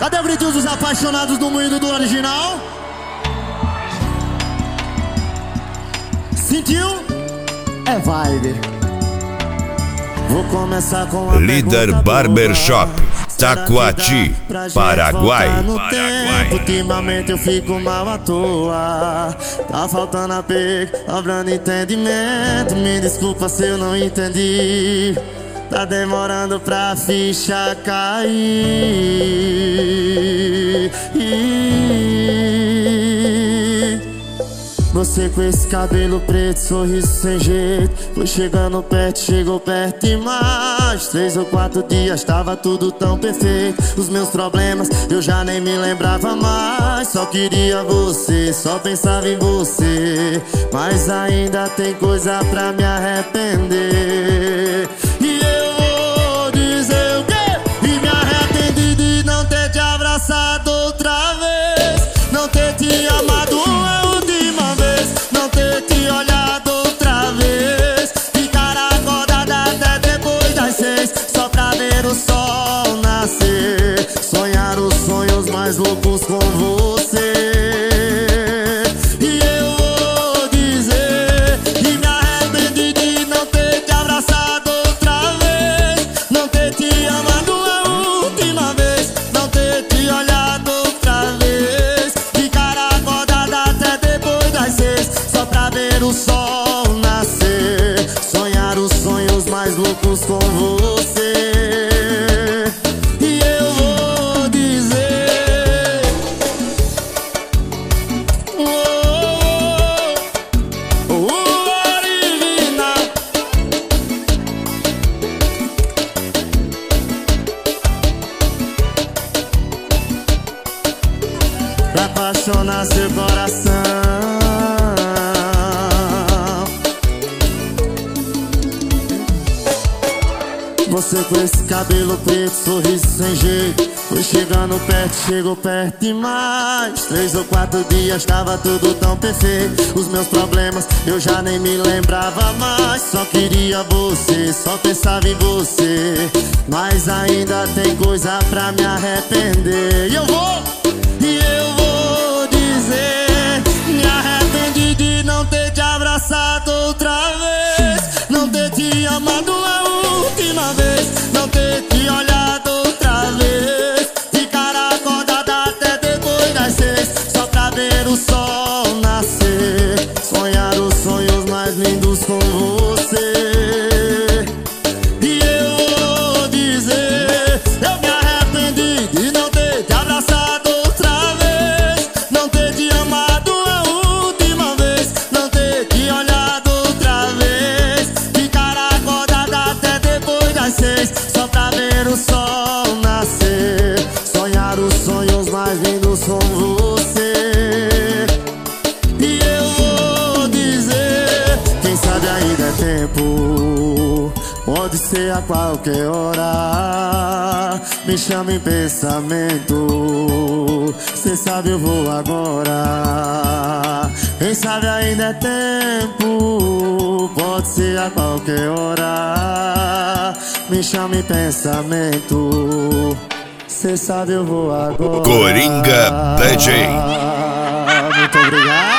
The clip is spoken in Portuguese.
Cadê o gritinho dos apaixonados do moído do original? Sentiu? É vibe. Vou começar com a Líder Barbershop, Taquati, Paraguai. Ultimamente eu fico mal à toa. Tá faltando apego, sobrando entendimento. Me desculpa se eu não entendi. Tá demorando pra ficha cair. Você com esse cabelo preto, sorriso sem jeito. Foi chegando perto, chegou perto e mais 3 ou 4 dias, tava tudo tão perfeito. Os meus problemas, eu já nem me lembrava mais. Só queria você, só pensava em você. Mas ainda tem coisa pra me arrepender. E eu vou dizer o quê? E me arrependi de não ter te abraçado outra vez. Não ter te amado uma última vez. Não ter te olhado outra vez. Ficar acordada até depois das 6, só pra ver o sol nascer. Sonhar os sonhos mais loucos com você. E eu vou dizer, e me arrependi de não ter te abraçado outra vez. Não ter te amado a última vez. Não ter te olhado outra vez. Ficar acordada até depois das 6, só pra ver o sol nascer. Sonhar os sonhos mais loucos com você. E eu vou dizer, o original. Pra apaixonar seu coração. Você com esse cabelo preto, sorriso sem jeito. Foi chegando perto, chegou perto e mais 3 ou 4 dias, tava tudo tão perfeito. Os meus problemas, eu já nem me lembrava mais. Só queria você, só pensava em você. Mas ainda tem coisa pra me arrepender. E eu vou dizer, me arrependi de não ter te abraçado outra vez. Não ter te amado a última vez. Não ter te olhado outra vez. Ficar acordada até depois das 6, só pra ver o sol nascer. Sonhar os sonhos mais lindos com você. E eu vou dizer, eu me arrependi de não ter te abraçado outra vez. Não ter te amado a última vez. Não ter te olhado outra vez. Ficar acordada até depois das 6, só pra ver o sol nascer. Sonhar os sonhos mais lindos com você. E eu vou dizer, quem sabe ainda é tempo. Pode ser a qualquer hora. Me chama em pensamento. Cê sabe eu vou agora. Quem sabe ainda é tempo. Pode ser a qualquer hora. Me chama em pensamento. Cê sabe eu vou agora. Coringa DJ. Muito obrigado.